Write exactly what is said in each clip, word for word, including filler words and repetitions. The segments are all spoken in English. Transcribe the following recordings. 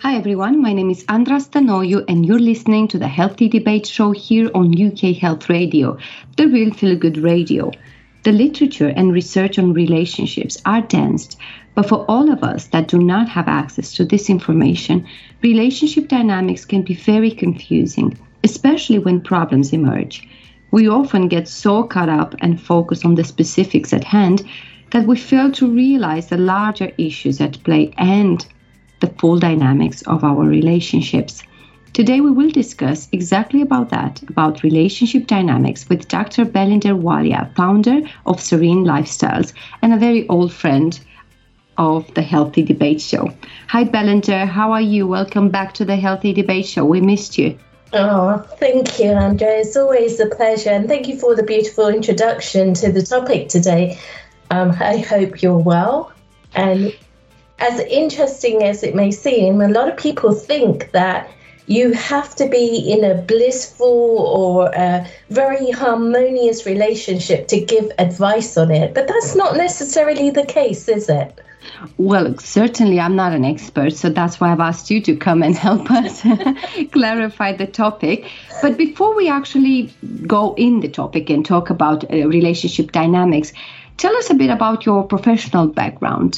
Hi everyone, my name is Andra Stanoiu and you're listening to the Healthy Debate Show here on U K Health Radio, the real feel-good radio. The literature and research on relationships are dense, but for all of us that do not have access to this information, relationship dynamics can be very confusing, especially when problems emerge. We often get so caught up and focus on the specifics at hand that we fail to realize the larger issues at play and the full dynamics of our relationships. Today we will discuss exactly about that, about relationship dynamics with Doctor Belinda Walia, founder of Serene Lifestyles and a very old friend of the Healthy Debate Show. Hi Belinda, how are you? Welcome back to the Healthy Debate Show. We missed you. Oh, thank you, Andrea. It's always a pleasure. And thank you for the beautiful introduction to the topic today. Um, I hope you're well. And as interesting as it may seem, a lot of people think that you have to be in a blissful or a very harmonious relationship to give advice on it. But that's not necessarily the case, is it? Well, certainly I'm not an expert, so that's why I've asked you to come and help us clarify the topic. But before we actually go in the topic and talk about uh, relationship dynamics, tell us a bit about your professional background.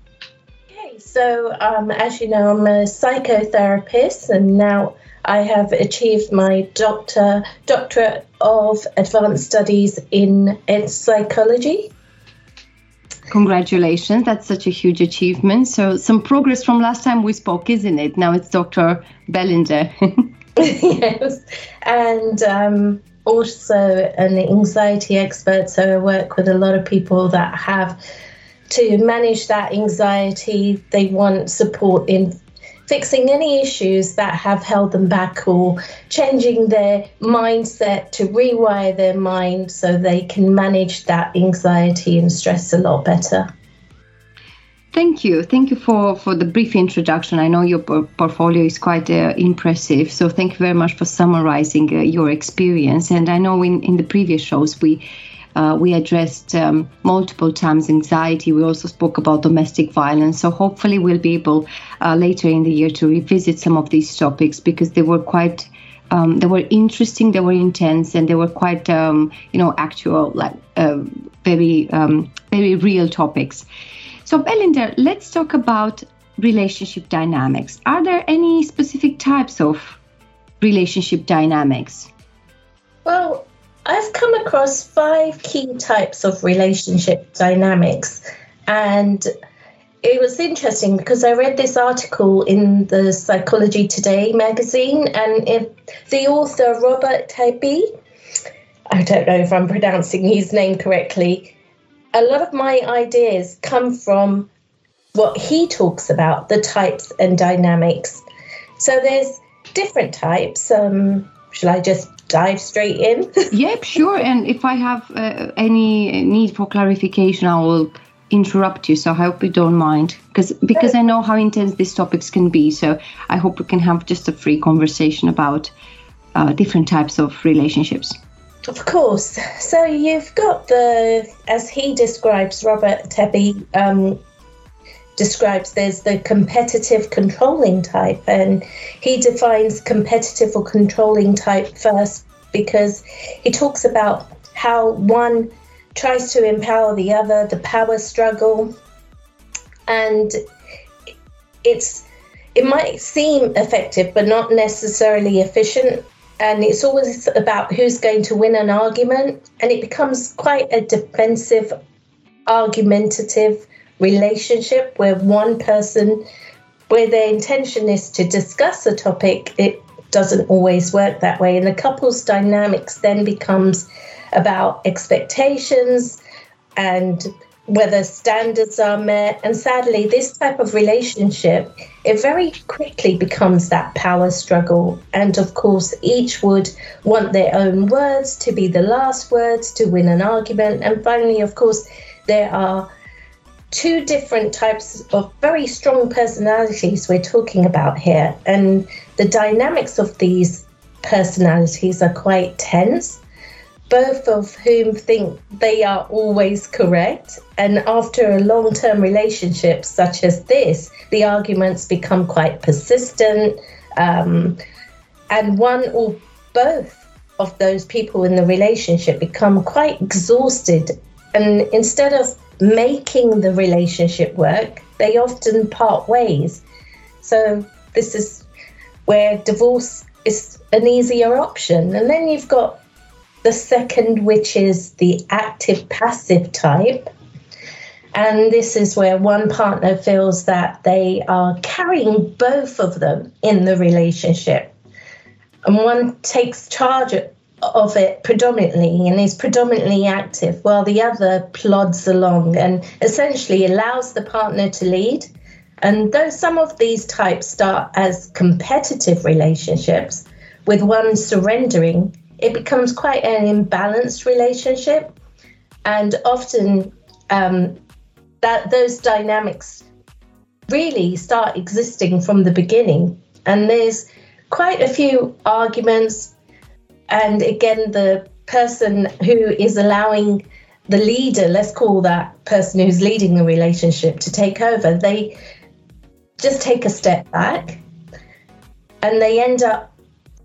So, um, as you know, I'm a psychotherapist, and now I have achieved my doctor doctorate of advanced studies in ed psychology. Congratulations, that's such a huge achievement. So some progress from last time we spoke, isn't it? Now it's Doctor Belinda. Yes, and um, also an anxiety expert, so I work with a lot of people that have to manage that anxiety. They want support in fixing any issues that have held them back or changing their mindset to rewire their mind so they can manage that anxiety and stress a lot better. Thank you. Thank you for, for the brief introduction. I know your por- portfolio is quite uh, impressive, so thank you very much for summarizing uh, your experience. And I know in, in the previous shows we Uh, we addressed um, multiple times anxiety. We also spoke about domestic violence. So hopefully we'll be able uh, later in the year to revisit some of these topics because they were quite, um, they were interesting, they were intense, and they were quite, um, you know, actual, like uh, very, um, very real topics. So Belinda, let's talk about relationship dynamics. Are there any specific types of relationship dynamics? Well, I've come across five key types of relationship dynamics, and it was interesting because I read this article in the Psychology Today magazine, and it, the author Robert Tebbe, I don't know if I'm pronouncing his name correctly, a lot of my ideas come from what he talks about, the types and dynamics. So there's different types. Um, shall I just dive straight in? Yep, sure. And if I have uh, any need for clarification, I will interrupt you. So I hope you don't mind, because because I know how intense these topics can be. So I hope we can have just a free conversation about uh, different types of relationships. Of course. So you've got the, as he describes, Robert Tebbe um, describes, there's the competitive controlling type, and he defines competitive or controlling type first because he talks about how one tries to empower the other, the power struggle, and it's it might seem effective but not necessarily efficient, and it's always about who's going to win an argument, and it becomes quite a defensive, argumentative relationship where one person, where their intention is to discuss a topic, it doesn't always work that way. And the couple's dynamics then becomes about expectations and whether standards are met. And sadly, this type of relationship, it very quickly becomes that power struggle. And of course, each would want their own words to be the last words to win an argument. And finally, of course, there are two different types of very strong personalities we're talking about here. And the dynamics of these personalities are quite tense. both of whom think they are always correct. And after a long-term relationship such as this, the arguments become quite persistent. Um, and one or both of those people in the relationship become quite exhausted. And instead of making the relationship work, they often part ways. So this is where divorce is an easier option. And then you've got the second, which is the active-passive type. And this is where one partner feels that they are carrying both of them in the relationship. And one takes charge of it predominantly and is predominantly active, while the other plods along and essentially allows the partner to lead. And though some of these types start as competitive relationships, with one surrendering, it becomes quite an imbalanced relationship. And often um, that those dynamics really start existing from the beginning. And there's quite a few arguments. And again, the person who is allowing the leader, let's call that person who's leading the relationship, to take over, they just take a step back and they end up,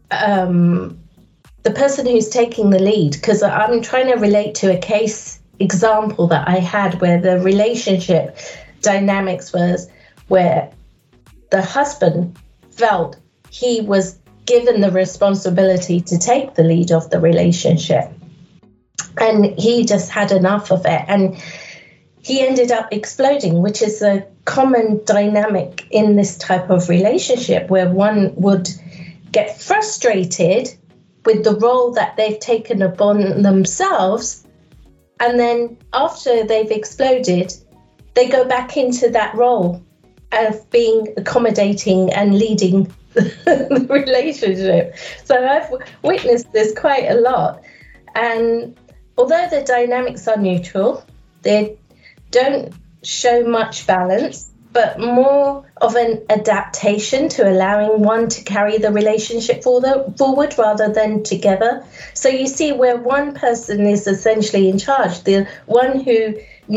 um, the person who's taking the lead, because I'm trying to relate to a case example that I had where the relationship dynamics was where the husband felt he was given the responsibility to take the lead of the relationship. And he just had enough of it. And he ended up exploding, which is a common dynamic in this type of relationship where one would get frustrated with the role that they've taken upon themselves. And then after they've exploded, they go back into that role of being accommodating and leading the relationship. So I've witnessed this quite a lot. And although the dynamics are neutral, they don't show much balance, but more of an adaptation to allowing one to carry the relationship for the, forward rather than together. So you see where one person is essentially in charge, the one who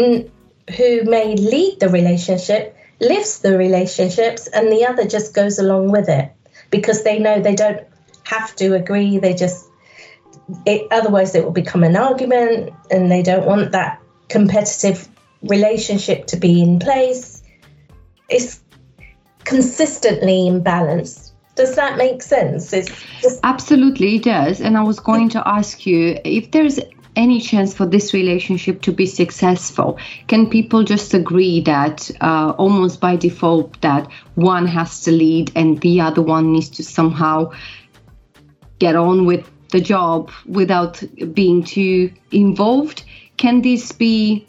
who may lead the relationship lives the relationships and the other just goes along with it because they know they don't have to agree. They just, it, otherwise it will become an argument and they don't want that competitive relationship to be in place. It's consistently imbalanced. Does that make sense? It's just... Absolutely, it does. And I was going to ask you if there's any chance for this relationship to be successful. Can people just agree that uh, almost by default that one has to lead and the other one needs to somehow get on with the job without being too involved? Can this be,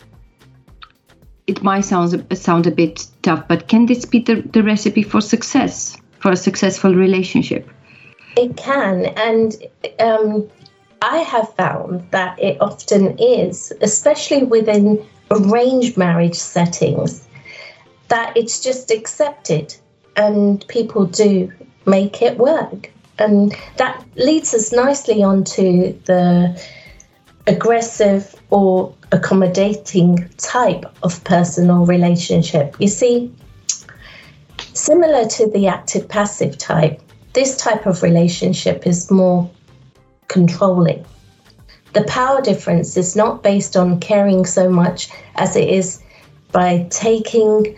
it might sound, sound a bit tough, but can this be the, the recipe for success, for a successful relationship? It can. And um, I have found that it often is, especially within arranged marriage settings, that it's just accepted and people do make it work. And that leads us nicely onto the aggressive or accommodating type of personal relationship. You see, similar to the active-passive type, this type of relationship is more controlling. The power difference is not based on caring so much as it is by taking,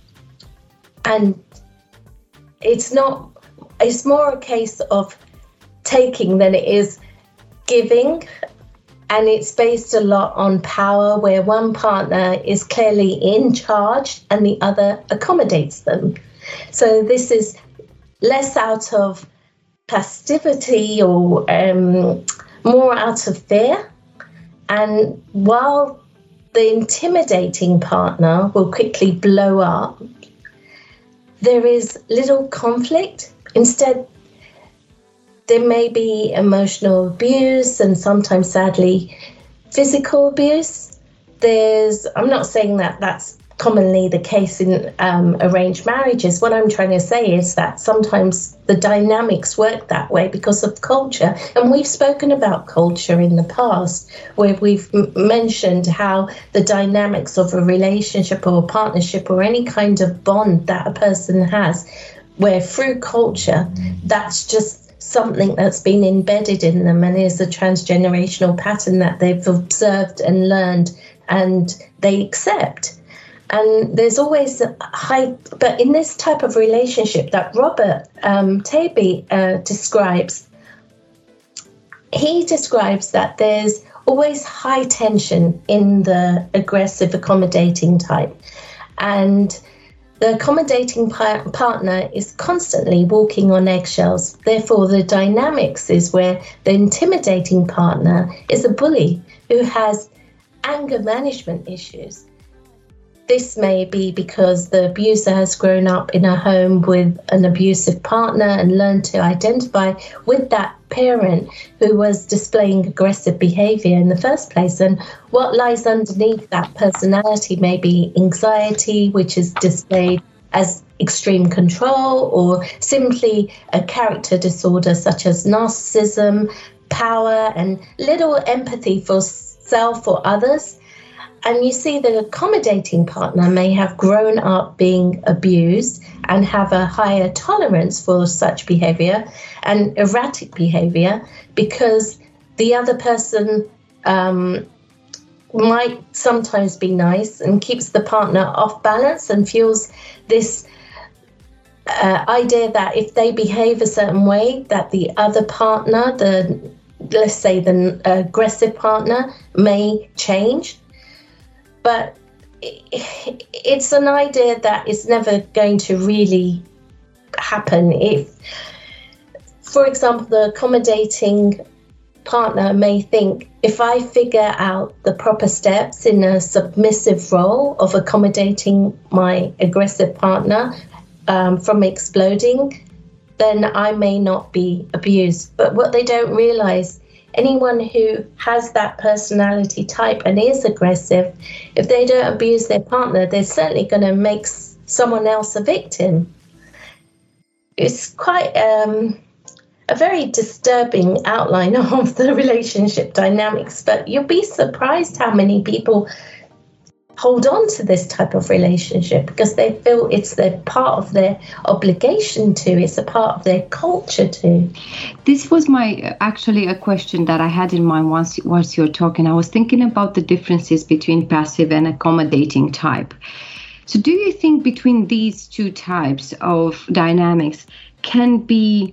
and it's not, it's more a case of taking than it is giving. And it's based a lot on power, where one partner is clearly in charge and the other accommodates them. So this is less out of passivity or um, more out of fear. And while the intimidating partner will quickly blow up, there is little conflict. Instead, there may be emotional abuse and sometimes, sadly, physical abuse. There's, I'm not saying that that's commonly the case in um, arranged marriages. What I'm trying to say is that sometimes the dynamics work that way because of culture. And we've spoken about culture in the past, where we've m- mentioned how the dynamics of a relationship or a partnership or any kind of bond that a person has, where through culture, that's just something that's been embedded in them and is a transgenerational pattern that they've observed and learned and they accept. And there's always a high, but in this type of relationship that Robert um, Tebbe uh, describes, he describes that there's always high tension in the aggressive, accommodating type. And the accommodating par- partner is constantly walking on eggshells. Therefore, the dynamics is where the intimidating partner is a bully who has anger management issues. This may be because the abuser has grown up in a home with an abusive partner and learned to identify with that parent who was displaying aggressive behavior in the first place. And what lies underneath that personality may be anxiety, which is displayed as extreme control, or simply a character disorder such as narcissism, power, and little empathy for self or others. And you see the accommodating partner may have grown up being abused and have a higher tolerance for such behavior and erratic behavior because the other person um, might sometimes be nice and keeps the partner off balance and feels this uh, idea that if they behave a certain way, that the other partner, the let's say the aggressive partner, may change. But it's an idea that is never going to really happen. If, for example, the accommodating partner may think, if I figure out the proper steps in a submissive role of accommodating my aggressive partner um, from exploding, then I may not be abused. But what they don't realize, anyone who has that personality type and is aggressive, if they don't abuse their partner, they're certainly going to make someone else a victim. It's quite um, a very disturbing outline of the relationship dynamics, but you'll be surprised how many people hold on to this type of relationship because they feel it's their part of their obligation to, it's a part of their culture to. This was my actually a question that I had in mind once once you were talking. I was thinking about the differences between passive and accommodating type. So do you think between these two types of dynamics can be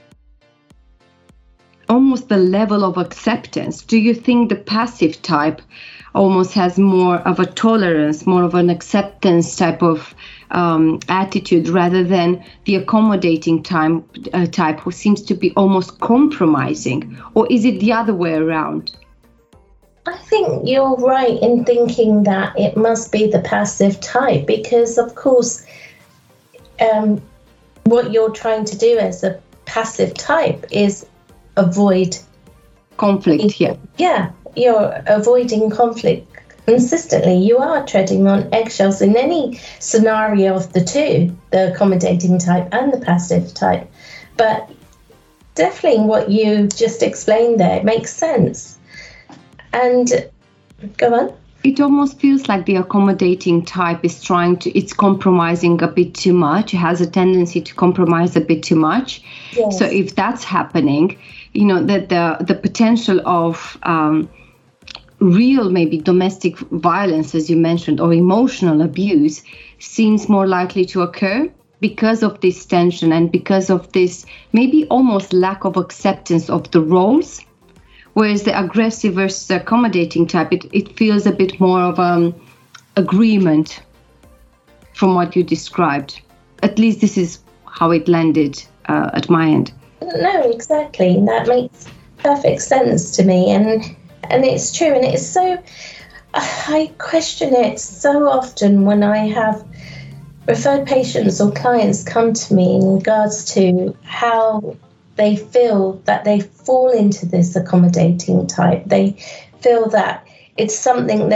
almost the level of acceptance? Do you think the passive type almost has more of a tolerance, more of an acceptance type of um, attitude rather than the accommodating time, uh, type who seems to be almost compromising? Or is it the other way around? I think you're right in thinking that it must be the passive type because, of course, um, what you're trying to do as a passive type is avoid conflict. Yeah. Yeah. You're avoiding conflict consistently. You are treading on eggshells in any scenario of the two, the accommodating type and the passive type. But definitely what you just explained there makes sense. And go on. It almost feels like the accommodating type is trying to, it's compromising a bit too much. It has a tendency to compromise a bit too much. Yes. So if that's happening, you know, that the, the potential of um, real maybe domestic violence, as you mentioned, or emotional abuse seems more likely to occur because of this tension and because of this maybe almost lack of acceptance of the roles. Whereas the aggressive versus accommodating type, it, it feels a bit more of um agreement from what you described. At least this is how it landed uh, at my end. No, exactly. That makes perfect sense to me. And and it's true. And it's so, I question it so often when I have referred patients or clients come to me in regards to how they feel that they fall into this accommodating type. They feel that it's something they've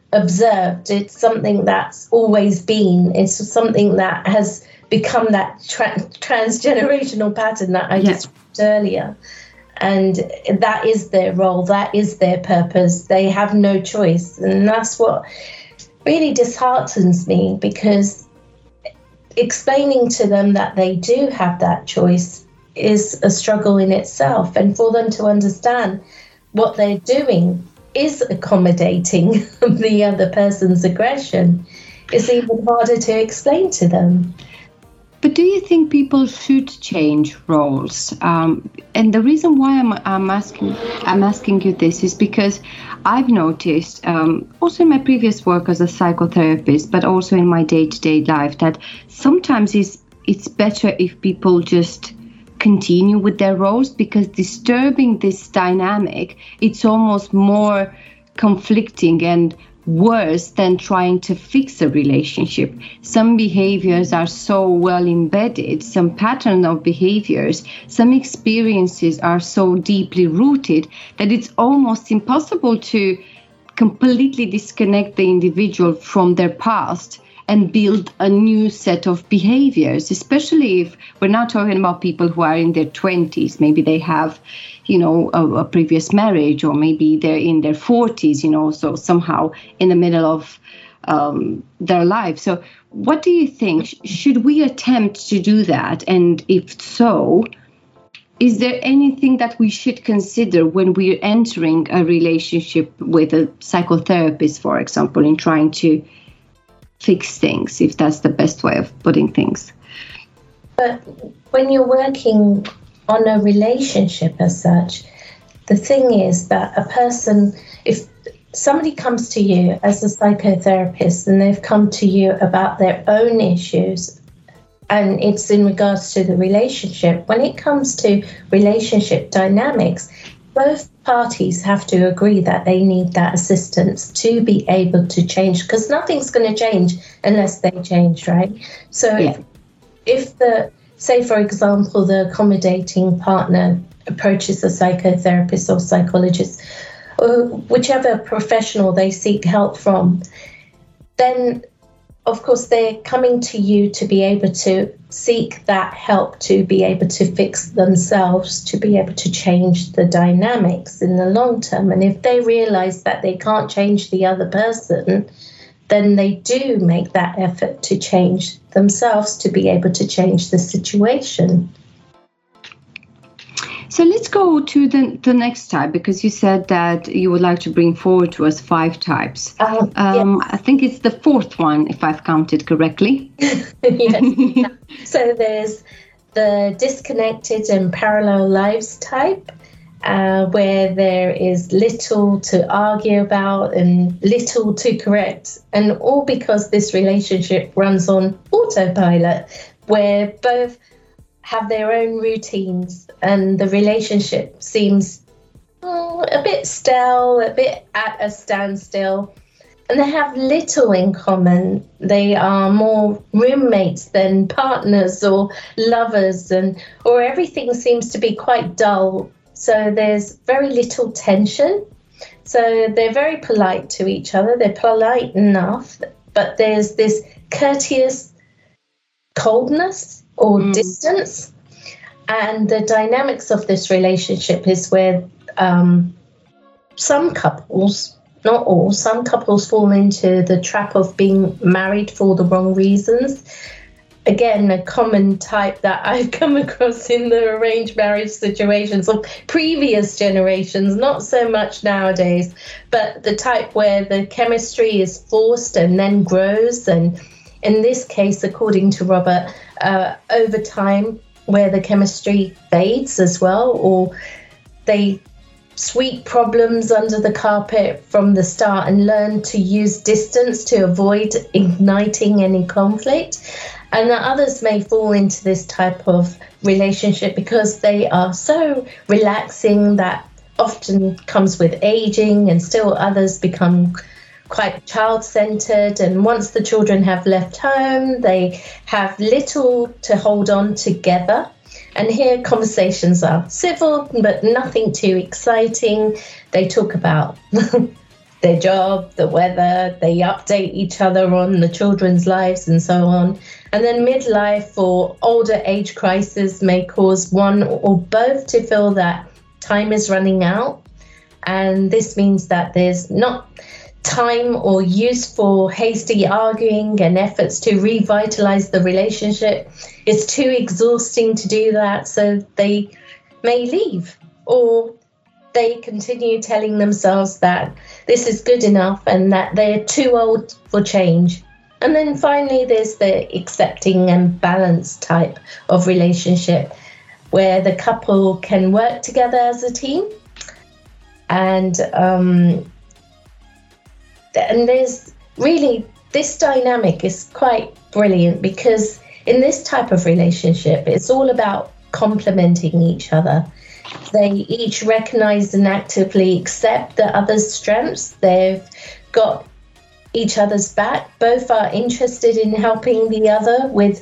observed. It's something that's always been. It's something that has become that tra- transgenerational pattern that I yeah. described earlier. And that is their role. That is their purpose. They have no choice. And that's what really disheartens me, because explaining to them that they do have that choice is a struggle in itself. And for them to understand what they're doing is accommodating the other person's aggression is even harder to explain to them. But do you think people should change roles? Um, and the reason why I'm, I'm asking I'm asking you this is because I've noticed, um, also in my previous work as a psychotherapist, but also in my day-to-day life, that sometimes it's it's better if people just continue with their roles, because disturbing this dynamic, it's almost more conflicting and worse than trying to fix a relationship. Some behaviors are so well embedded, some pattern of behaviors, some experiences are so deeply rooted that it's almost impossible to completely disconnect the individual from their past and build a new set of behaviors, especially if we're not talking about people who are in their twenties. Maybe they have, you know, a, a previous marriage, or maybe they're in their forties, you know, so somehow in the middle of um, their life. So what do you think? Should we attempt to do that? And if so, is there anything that we should consider when we're entering a relationship with a psychotherapist, for example, in trying to fix things, if that's the best way of putting things? But when you're working on a relationship as such, the thing is that a person, if somebody comes to you as a psychotherapist and they've come to you about their own issues, and it's in regards to the relationship, when it comes to relationship dynamics, both parties have to agree that they need that assistance to be able to change, because nothing's going to change unless they change, right? So yeah. if, if the, say, for example, the accommodating partner approaches a psychotherapist or psychologist, or whichever professional they seek help from, then of course they're coming to you to be able to seek that help, to be able to fix themselves, to be able to change the dynamics in the long term. And if they realize that they can't change the other person, then they do make that effort to change themselves, to be able to change the situation. So let's go to the, the next type, because you said that you would like to bring forward to us five types. Uh, um, yes. I think it's the fourth one, if I've counted correctly. Yes. So there's the disconnected and parallel lives type, uh, where there is little to argue about and little to correct, and all because this relationship runs on autopilot, where both have their own routines and the relationship seems oh, a bit stale, a bit at a standstill, and they have little in common. They are more roommates than partners or lovers, and or everything seems to be quite dull. So there's very little tension. So they're very polite to each other. They're polite enough, but there's this courteous coldness or mm. distance. And the dynamics of this relationship is where um, some couples, not all, some couples fall into the trap of being married for the wrong reasons. Again, a common type that I've come across in the arranged marriage situations of previous generations, not so much nowadays, but the type where the chemistry is forced and then grows. And in this case, according to Robert, uh, over time, where the chemistry fades as well, or they sweep problems under the carpet from the start and learn to use distance to avoid igniting any conflict. And others may fall into this type of relationship because they are so relaxing that often comes with aging, and still others become quite child-centered, and once the children have left home, they have little to hold on together. And here conversations are civil, but nothing too exciting. They talk about their job, the weather, they update each other on the children's lives and so on. And then midlife or older age crisis may cause one or both to feel that time is running out. And this means that there's not time or use for hasty arguing and efforts to revitalize the relationship. It's too exhausting to do that, so they may leave, or they continue telling themselves that this is good enough and that they're too old for change. And then finally, there's the accepting and balanced type of relationship where the couple can work together as a team. And um, and there's really, this dynamic is quite brilliant because in this type of relationship, it's all about complementing each other. They each recognize and actively accept the other's strengths. They've got each other's back. Both are interested in helping the other with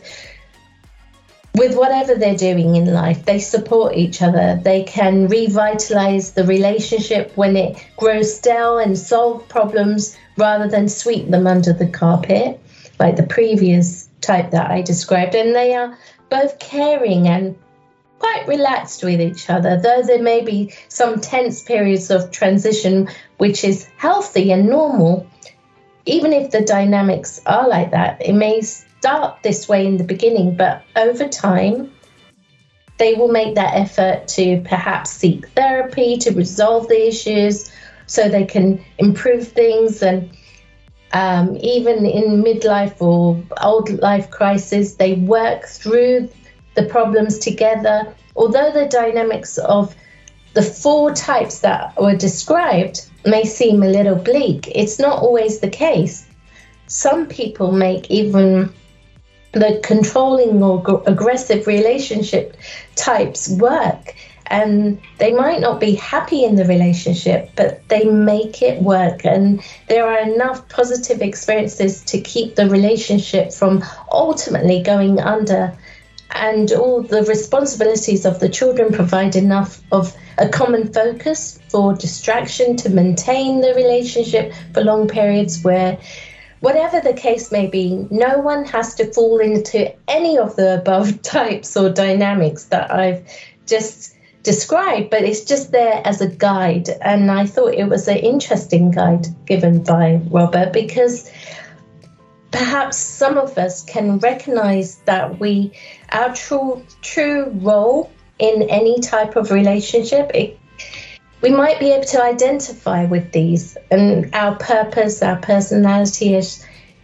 with whatever they're doing in life. They support each other. They can revitalize the relationship when it grows stale and solve problems rather than sweep them under the carpet, like the previous type that I described. And they are both caring and quite relaxed with each other, though there may be some tense periods of transition, which is healthy and normal. Even if the dynamics are like that, it may start this way in the beginning, but over time, they will make that effort to perhaps seek therapy to resolve the issues so they can improve things. And um, even in midlife or old life crisis, they work through the problems together. Although the dynamics of the four types that were described may seem a little bleak, it's not always the case. Some people make even the controlling or g- aggressive relationship types work, and they might not be happy in the relationship, but they make it work, and there are enough positive experiences to keep the relationship from ultimately going under. And all the responsibilities of the children provide enough of a common focus for distraction to maintain the relationship for long periods where, whatever the case may be, no one has to fall into any of the above types or dynamics that I've just described, but it's just there as a guide. And I thought it was an interesting guide given by Robert, because perhaps some of us can recognize that we, our true true role in any type of relationship, it, we might be able to identify with these, and our purpose, our personality as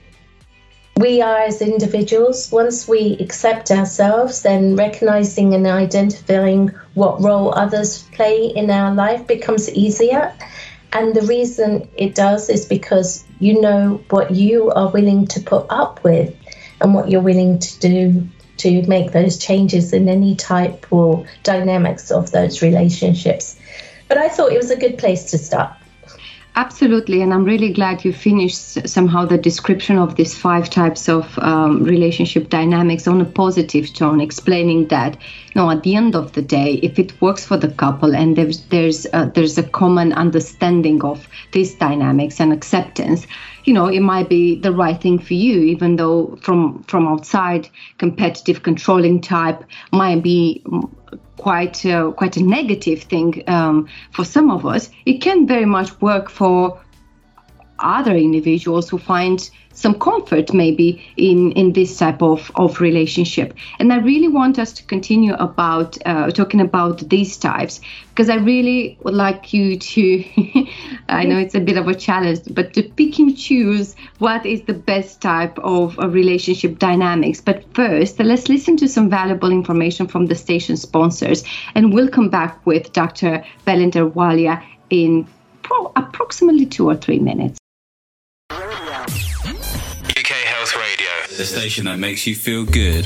we are as individuals. Once we accept ourselves, then recognizing and identifying what role others play in our life becomes easier. And the reason it does is because you know what you are willing to put up with and what you're willing to do to make those changes in any type or dynamics of those relationships. But I thought it was a good place to start. Absolutely, and I'm really glad you finished somehow the description of these five types of um, relationship dynamics on a positive tone, explaining that, you know, at the end of the day, if it works for the couple and there's there's uh, there's a common understanding of these dynamics and acceptance, you know, it might be the right thing for you, even though from from outside, competitive, controlling type might be quite uh, quite a negative thing um, for some of us. It can very much work for other individuals who find some comfort maybe in, in this type of, of relationship. And I really want us to continue about uh, talking about these types, because I really would like you to, I know it's a bit of a challenge, but to pick and choose what is the best type of a relationship dynamics. But first, let's listen to some valuable information from the station sponsors, and we'll come back with Doctor Balinder Walia in pro- approximately two or three minutes. U K Health Radio, the station that makes you feel good.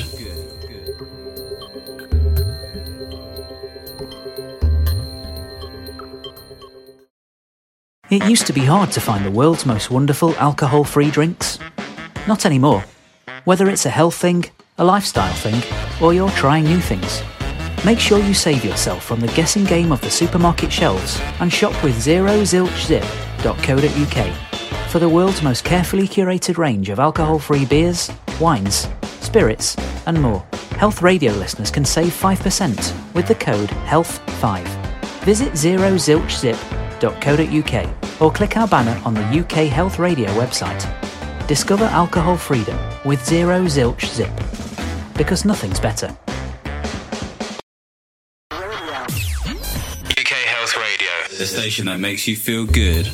It used to be hard to find the world's most wonderful alcohol-free drinks. Not anymore. Whether it's a health thing, a lifestyle thing, or you're trying new things, make sure you save yourself from the guessing game of the supermarket shelves and shop with Zero Zilch Zip, dot co dot uk for the world's most carefully curated range of alcohol-free beers, wines, spirits and more. Health Radio listeners can save five percent with the code health five. Visit zero zilch zip dot co dot uk or click our banner on the U K Health Radio website. Discover alcohol freedom with Zero Zilch Zip, because nothing's better. U K Health Radio, the station that makes you feel good.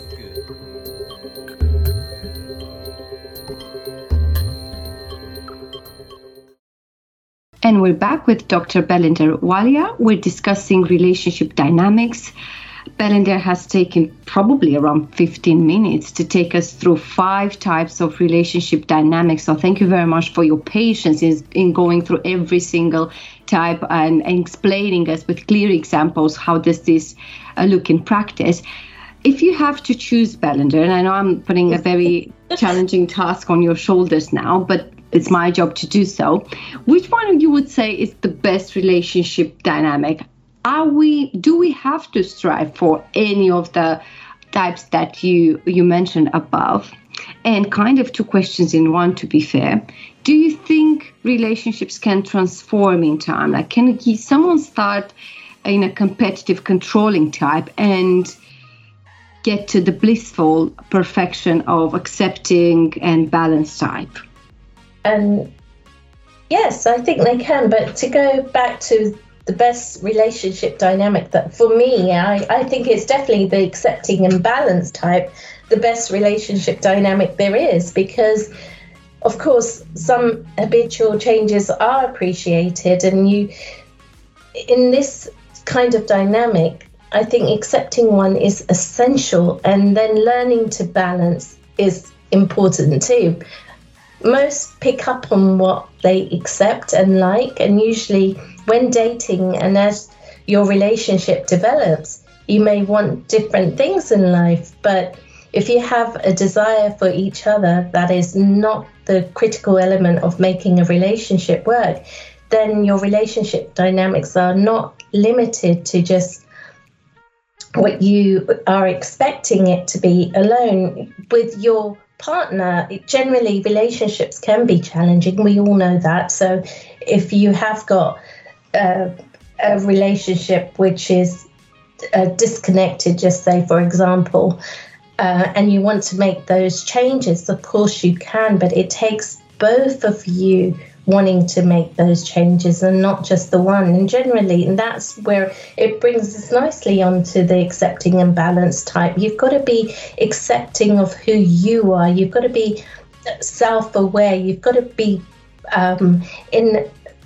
And we're back with Doctor Belinda Walia. We're discussing relationship dynamics. Belinda has taken probably around fifteen minutes to take us through five types of relationship dynamics. So thank you very much for your patience in, in going through every single type and, and explaining us with clear examples how does this uh, look in practice. If you have to choose, Belinda, and I know I'm putting a very challenging task on your shoulders now, but it's my job to do so, which one you would say is the best relationship dynamic? Are we, do we have to strive for any of the types that you, you mentioned above? And kind of two questions in one, to be fair. Do you think relationships can transform in time? Like, can someone start in a competitive, controlling type and get to the blissful perfection of accepting and balanced type? And yes, I think they can. But to go back to the best relationship dynamic, that for me, I, I think it's definitely the accepting and balanced type, the best relationship dynamic there is, because of course some habitual changes are appreciated, and you, in this kind of dynamic, I think accepting one is essential, and then learning to balance is important too. Most pick up on what they accept and like, and usually when dating and as your relationship develops, you may want different things in life, but if you have a desire for each other that is not the critical element of making a relationship work, then your relationship dynamics are not limited to just what you are expecting it to be alone. With your partner, generally relationships can be challenging. We all know that. So if you have got uh, a relationship which is uh, disconnected, just say, for example, uh, and you want to make those changes, of course you can, but it takes both of you wanting to make those changes and not just the one. And generally, and that's where it brings us nicely onto the accepting and balanced type. You've got to be accepting of who you are. You've got to be self-aware. You've got to be um, in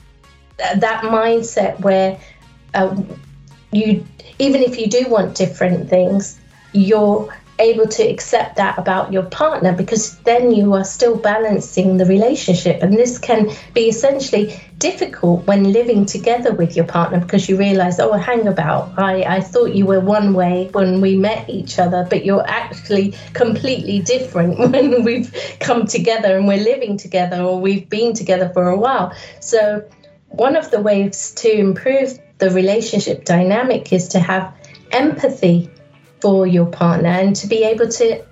that mindset where uh, you, even if you do want different things, you're able to accept that about your partner, because then you are still balancing the relationship. And this can be essentially difficult when living together with your partner, because you realize, oh, hang about, I, I thought you were one way when we met each other, but you're actually completely different when we've come together and we're living together, or we've been together for a while. So one of the ways to improve the relationship dynamic is to have empathy for your partner and to be able to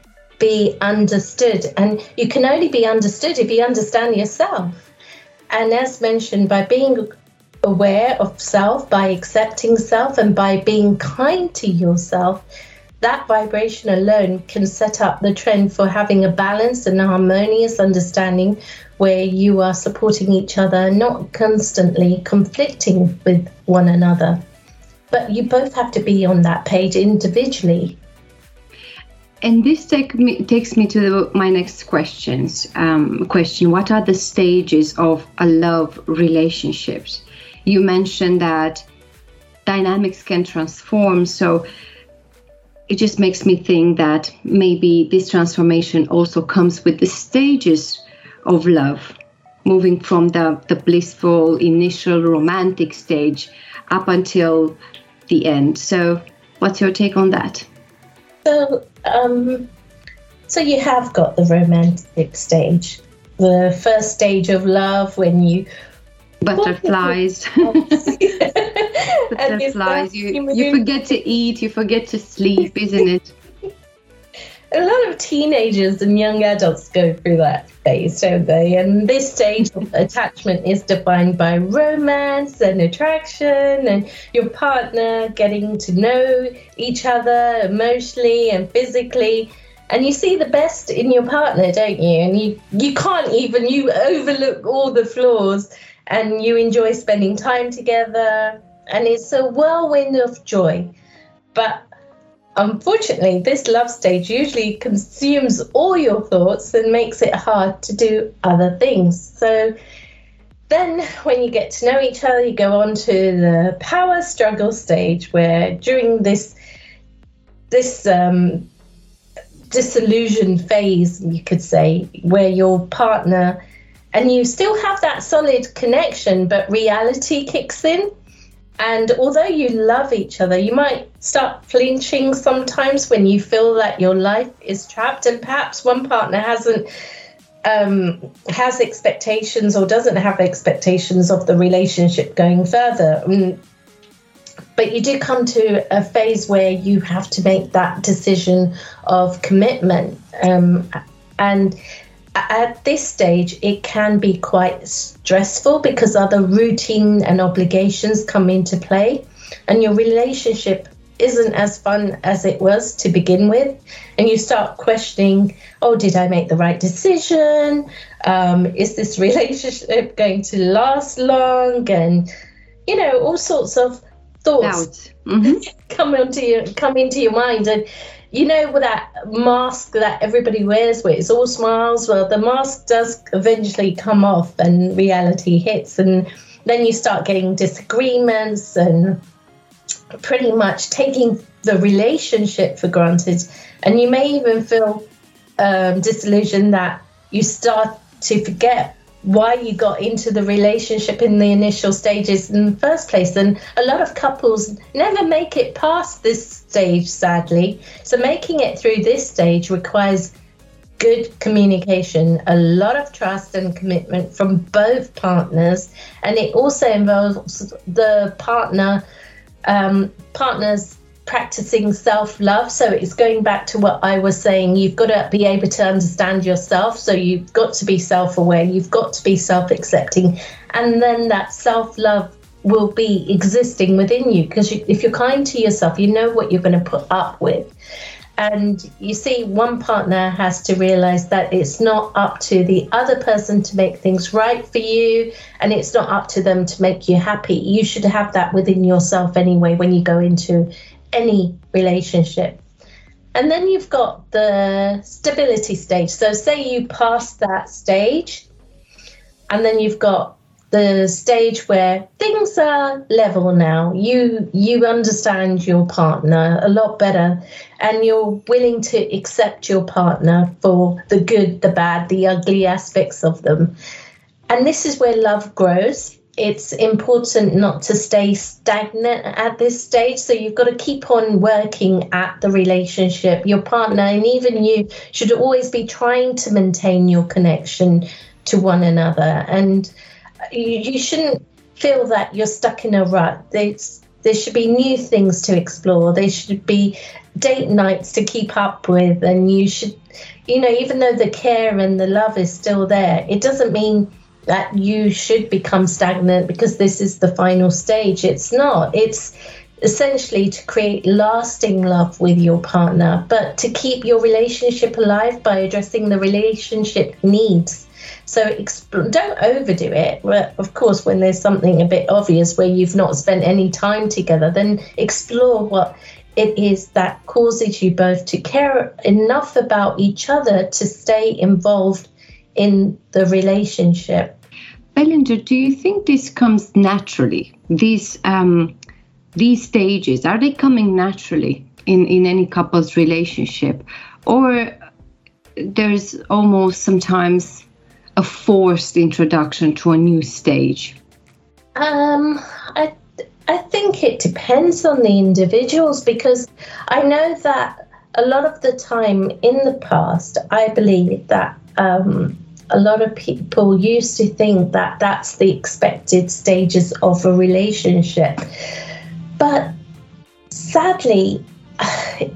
be understood. And you can only be understood if you understand yourself. And as mentioned, by being aware of self, by accepting self, and by being kind to yourself, that vibration alone can set up the trend for having a balanced and harmonious understanding where you are supporting each other, not constantly conflicting with one another. But you both have to be on that page individually. And this take me, takes me to the, my next questions. Um, question, what are the stages of a love relationships? You mentioned that dynamics can transform, so it just makes me think that maybe this transformation also comes with the stages of love, moving from the, the blissful initial romantic stage up until the end. So what's your take on that? So, um, so you have got the romantic stage, the first stage of love when you butterflies, butterflies. You you forget to eat, you forget to sleep, isn't it? a lot of teenagers and young adults go through that phase, don't they? And this stage of attachment is defined by romance and attraction and your partner getting to know each other emotionally and physically. And you see the best in your partner, don't you? And you, you can't even, you overlook all the flaws and you enjoy spending time together. And it's a whirlwind of joy. But unfortunately, this love stage usually consumes all your thoughts and makes it hard to do other things. So then when you get to know each other, you go on to the power struggle stage, where during this, this um, disillusion phase, you could say, where your partner, and you still have that solid connection, but reality kicks in. And although you love each other, you might start flinching sometimes when you feel that your life is trapped, and perhaps one partner hasn't um, has expectations or doesn't have expectations of the relationship going further. Um, but you do come to a phase where you have to make that decision of commitment. Um, and at this stage, it can be quite stressful because other routine and obligations come into play, and your relationship isn't as fun as it was to begin with. And you start questioning, oh, did I make the right decision? Um, is this relationship going to last long? And, you know, all sorts of thoughts mm-hmm. come into your, come into your mind. And you know, with that mask that everybody wears where it's all smiles, well, the mask does eventually come off and reality hits. And then you start getting disagreements and pretty much taking the relationship for granted. And you may even feel um, disillusioned that you start to forget why you got into the relationship in the initial stages in the first place. And a lot of couples never make it past this stage, sadly. So making it through this stage requires good communication, a lot of trust and commitment from both partners. And it also involves the partner um, partners practicing self-love. So it's going back to what I was saying. You've got to be able to understand yourself. So you've got to be self-aware. You've got to be self-accepting. And then that self-love will be existing within you, because you, if you're kind to yourself, you know what you're going to put up with. And you see, one partner has to realize that it's not up to the other person to make things right for you, and it's not up to them to make you happy. You should have that within yourself anyway when you go into any relationship. And then you've got the stability stage. So say you pass that stage, and then you've got the stage where things are level now. You you understand your partner a lot better, and you're willing to accept your partner for the good, the bad, the ugly aspects of them. And this is where love grows. It's important not to stay stagnant at this stage. So you've got to keep on working at the relationship. Your partner and even you should always be trying to maintain your connection to one another. And you, you shouldn't feel that you're stuck in a rut. There's, there should be new things to explore. There should be date nights to keep up with. And you should, you know, even though the care and the love is still there, it doesn't mean that you should become stagnant because this is the final stage. It's not. It's essentially to create lasting love with your partner, but to keep your relationship alive by addressing the relationship needs. So exp- don't overdo it. Well, of course, when there's something a bit obvious where you've not spent any time together, then explore what it is that causes you both to care enough about each other to stay involved in the relationship. Belinda, do you think this comes naturally? These um, these stages, are they coming naturally in, in any couple's relationship? Or there's almost sometimes a forced introduction to a new stage? Um, I, I think it depends on the individuals, because I know that a lot of the time in the past, I believe that um, a lot of people used to think that that's the expected stages of a relationship. But sadly,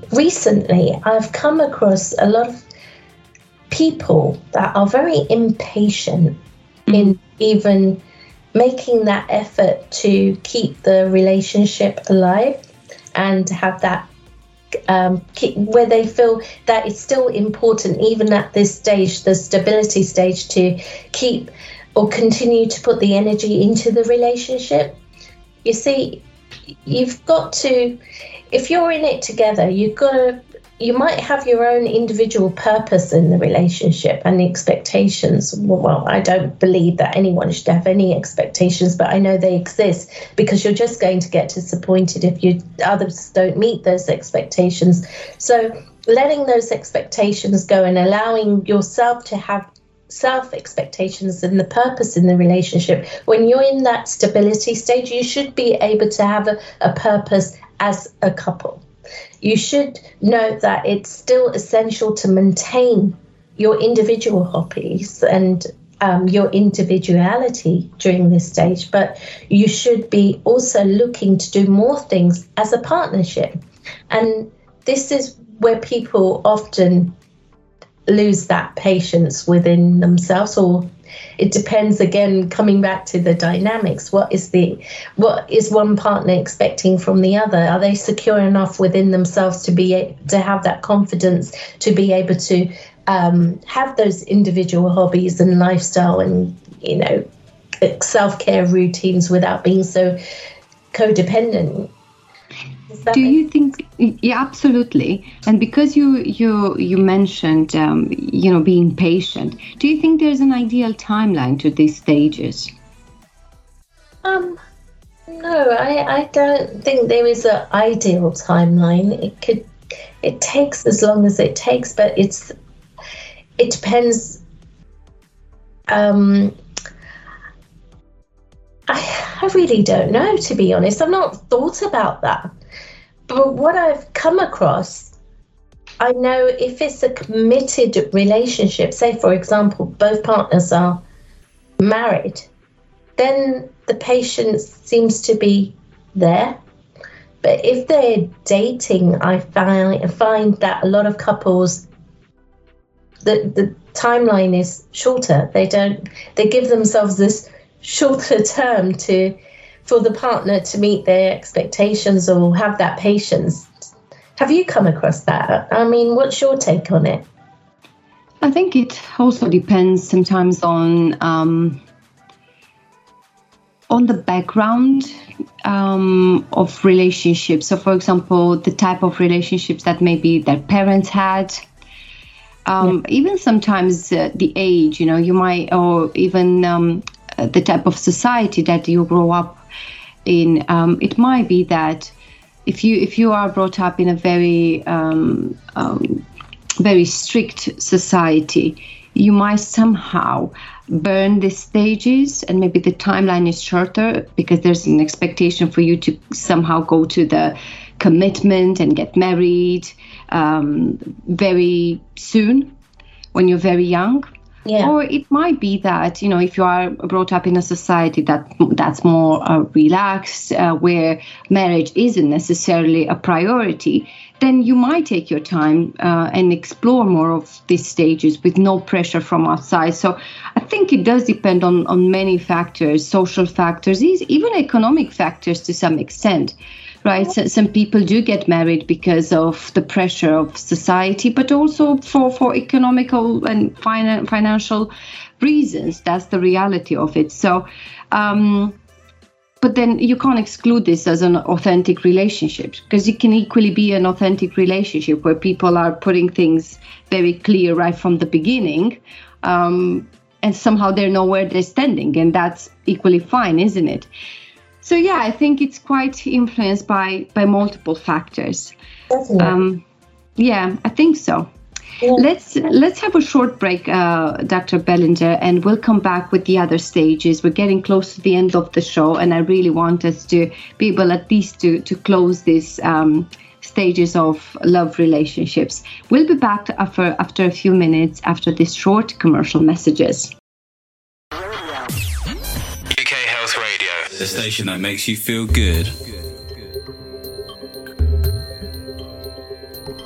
recently I've come across a lot of people that are very impatient mm-hmm. in even making that effort to keep the relationship alive and have that um, keep, where they feel that it's still important, even at this stage, the stability stage, to keep or continue to put the energy into the relationship. You see, you've got to, if you're in it together, you've got to, you might have your own individual purpose in the relationship and the expectations. Well, I don't believe that anyone should have any expectations, but I know they exist, because you're just going to get disappointed if you others don't meet those expectations. So letting those expectations go and allowing yourself to have self expectations and the purpose in the relationship. When you're in that stability stage, you should be able to have a, a purpose as a couple. You should know that it's still essential to maintain your individual hobbies and um, your individuality during this stage, but you should be also looking to do more things as a partnership. And this is where people often lose that patience within themselves, or it depends, again, coming back to the dynamics. What is the what is one partner expecting from the other? Are they secure enough within themselves to be to have that confidence to be able to um, have those individual hobbies and lifestyle and, you know, self-care routines without being so codependent? Do you think? Yeah, absolutely. And because you you you mentioned um, you know, being patient, do you think there's an ideal timeline to these stages? Um, no, I, I don't think there is an ideal timeline. It could it takes as long as it takes, but it's it depends. Um, I I really don't know, to be honest. I've not thought about that. But what I've come across, I know if it's a committed relationship, say, for example, both partners are married, then the patience seems to be there. But if they're dating, I find, I find that a lot of couples, the, the timeline is shorter. They don't, they give themselves this shorter term to for the partner to meet their expectations or have that patience. Have you come across that? I mean, what's your take on it? I think it also depends sometimes on um, on the background um, of relationships. So, for example, the type of relationships that maybe their parents had. Um, yeah. Even sometimes uh, the age, you know, you might, or even um, the type of society that you grow up in. Um, it might be that if you if you are brought up in a very um, um, very strict society, you might somehow burn the stages, and maybe the timeline is shorter because there's an expectation for you to somehow go to the commitment and get married um, very soon when you're very young. Yeah. Or it might be that, you know, if you are brought up in a society that that's more uh, relaxed, uh, where marriage isn't necessarily a priority, then you might take your time uh, and explore more of these stages with no pressure from outside. So I think it does depend on, on many factors, social factors, even economic factors to some extent. Right, so some people do get married because of the pressure of society, but also for, for economical and finan- financial reasons. That's the reality of it. So, um, but then you can't exclude this as an authentic relationship, because it can equally be an authentic relationship where people are putting things very clear right from the beginning, um, and somehow they know where they're standing, and that's equally fine, isn't it? So yeah, I think it's quite influenced by, by multiple factors. Definitely. Um, yeah, I think so. Yeah. Let's let's have a short break, uh, Doctor Bellinger, and we'll come back with the other stages. We're getting close to the end of the show, and I really want us to be able at least to to close these um, stages of love relationships. We'll be back after after a few minutes after these short commercial messages. The station that makes you feel good.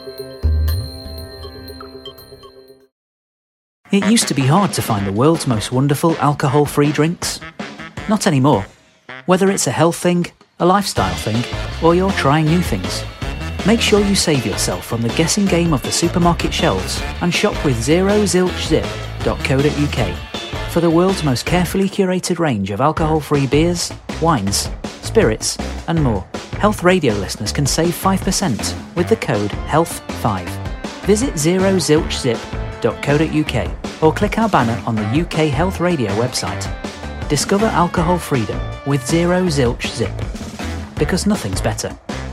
It used to be hard to find the world's most wonderful alcohol-free drinks. Not anymore. Whether it's a health thing, a lifestyle thing, or you're trying new things, make sure you save yourself from the guessing game of the supermarket shelves and shop with zero zilch zip dot co dot uk for the world's most carefully curated range of alcohol-free beers, wines, spirits, and more. Health Radio listeners can save five percent with the code health five. Visit zero zilch zip dot co dot uk or click our banner on the U K Health Radio website. Discover alcohol freedom with Zero Zilch Zip, because nothing's better.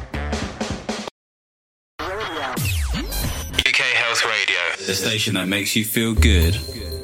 U K Health Radio, the station that makes you feel good.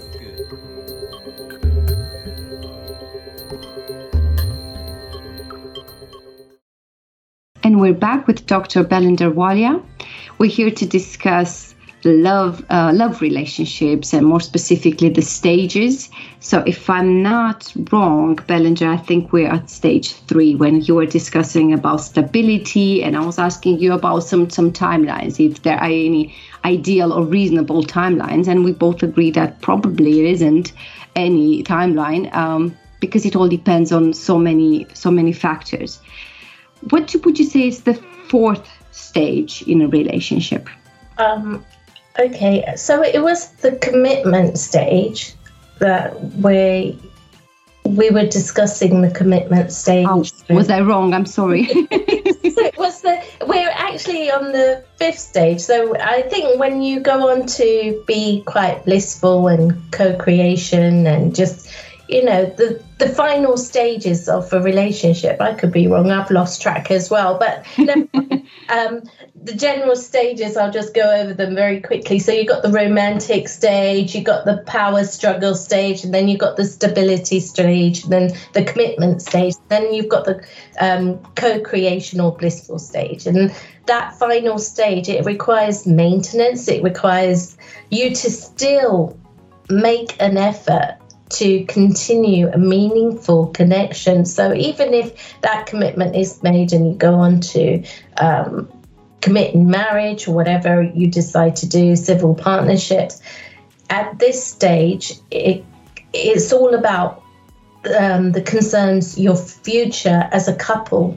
And we're back with Doctor Belinda Walia. We're here to discuss love uh, love relationships, and more specifically the stages. So if I'm not wrong, Belinda, I think we're at stage three when you were discussing about stability, and I was asking you about some some timelines, if there are any ideal or reasonable timelines, and we both agree that probably there isn't any timeline, um, because it all depends on so many so many factors. What would you say is the fourth stage in a relationship? Um, okay, so it was the commitment stage that we we were discussing the commitment stage. Oh, was I wrong? I'm sorry. It was the we're actually on the fifth stage. So I think when you go on to be quite blissful and co-creation and just, you know, the the final stages of a relationship. I could be wrong. I've lost track as well. But never mind. um, the general stages, I'll just go over them very quickly. So you've got the romantic stage, you've got the power struggle stage, and then you've got the stability stage, and then the commitment stage. Then you've got the um, co-creation or blissful stage. And that final stage, it requires maintenance. It requires you to still make an effort to continue a meaningful connection. So even if that commitment is made and you go on to um, commit in marriage or whatever you decide to do, civil partnerships, at this stage, it, it's all about um, the concerns, your future as a couple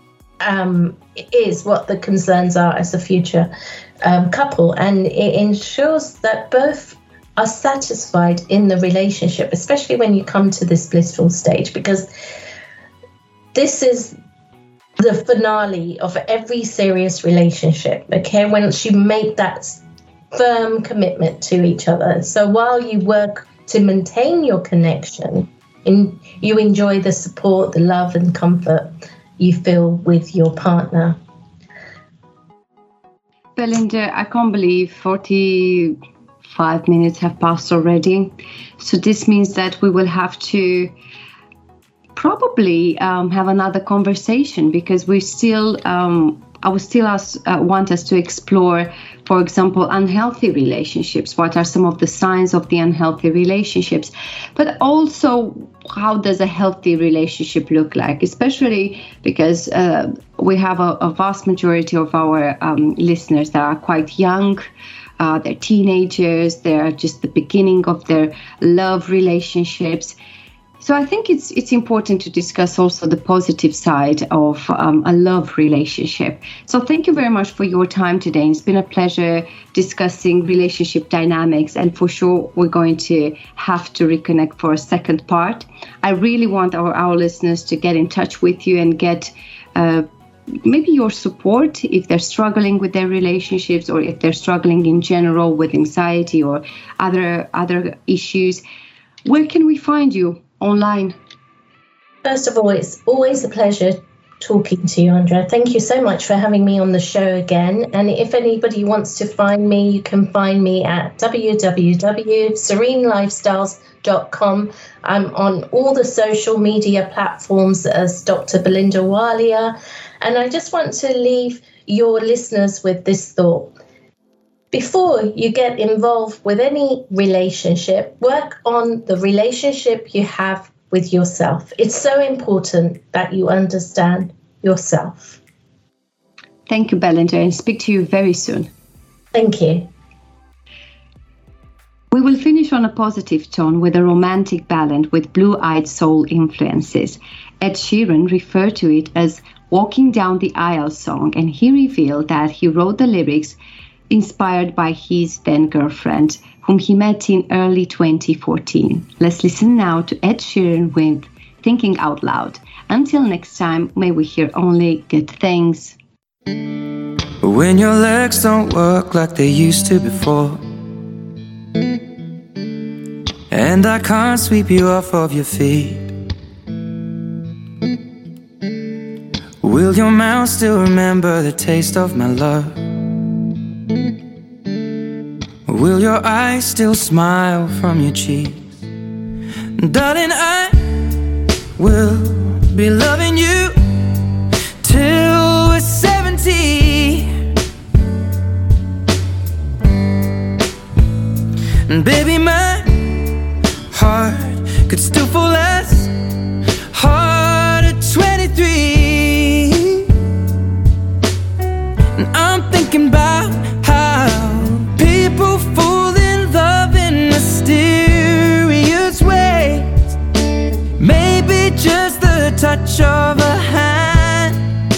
um, is what the concerns are as a future um, couple. And it ensures that both are satisfied in the relationship, especially when you come to this blissful stage, because this is the finale of every serious relationship, okay? Once you make that firm commitment to each other. So while you work to maintain your connection, and you enjoy the support, the love and comfort you feel with your partner. Belinda, I can't believe forty-five minutes have passed already. So this means that we will have to probably um, have another conversation, because we still, um, I would still ask, uh, want us to explore, for example, unhealthy relationships. What are some of the signs of the unhealthy relationships? But also, how does a healthy relationship look like? Especially because uh, we have a, a vast majority of our um, listeners that are quite young. Uh, they're teenagers. They're just the beginning of their love relationships. So I think it's it's important to discuss also the positive side of um, a love relationship. So thank you very much for your time today. It's been a pleasure discussing relationship dynamics, and for sure we're going to have to reconnect for a second part. I really want our, our listeners to get in touch with you and get uh, maybe your support if they're struggling with their relationships, or if they're struggling in general with anxiety or other other issues. Where can we find you online? First of all, it's always a pleasure talking to you, Andrea. Thank you so much for having me on the show again. And if anybody wants to find me, you can find me at w w w dot serene lifestyles dot com. I'm on all the social media platforms as Doctor Belinda Walia. And I just want to leave your listeners with this thought. Before you get involved with any relationship, work on the relationship you have with yourself. It's so important that you understand yourself. Thank you, Belinda, and speak to you very soon. Thank you. We will finish on a positive tone with a romantic ballad with blue-eyed soul influences. Ed Sheeran referred to it as Walking Down the Aisle song, and he revealed that he wrote the lyrics inspired by his then girlfriend, whom he met in early twenty fourteen. Let's listen now to Ed Sheeran with Thinking Out Loud. Until next time, may we hear only good things. When your legs don't work like they used to before, and I can't sweep you off of your feet, will your mouth still remember the taste of my love? Will your eyes still smile from your cheeks? Darling, I will be loving you till we're seventy. And baby, my heart could still fall as hard at twenty-three. And I'm thinking about how people fall in love in mysterious ways. Maybe just the touch of a hand.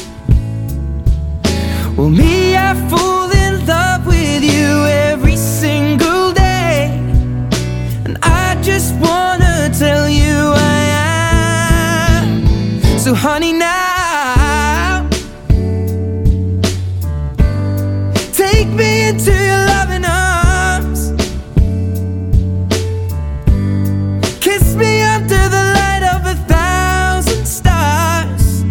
Well, me, I fall in love with you every single day. And I just wanna tell you I am. So honey, now take me into your loving arms. Kiss me under the light of a thousand stars.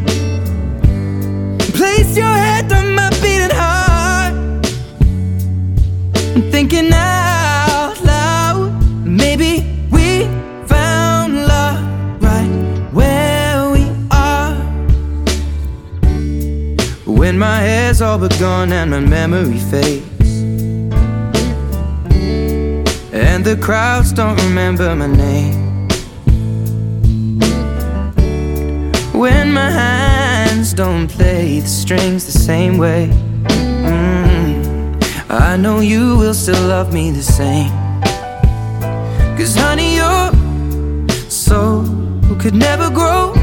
Place your head on my beating heart. I'm thinking out loud, maybe we found love right where we are. When my hair's all but gone and my memory fades, and the crowds don't remember my name, when my hands don't play the strings the same way, mm, I know you will still love me the same. Cause honey, your soul could never grow